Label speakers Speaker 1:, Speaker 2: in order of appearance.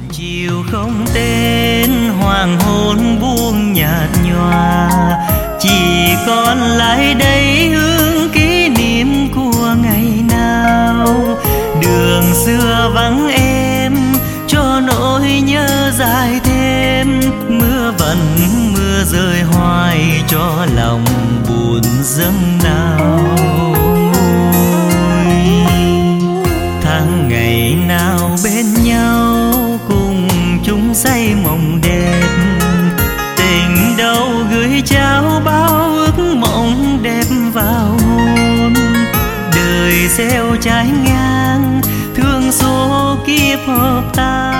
Speaker 1: chiều không tên hoàng hôn buông nhạt nhòa, chỉ còn lại đây hương kỷ niệm của ngày nào. Đường xưa vắng em cho nỗi nhớ dài thêm, mưa vẫn mưa rơi hoài cho lòng buồn dâng nào. Tháng ngày nào bên nhau cùng chung say mộng đẹp, tình đâu gửi trao bao ước mộng đẹp vào hôn. Đời gieo trái ngang thương số kiếp hợp ta,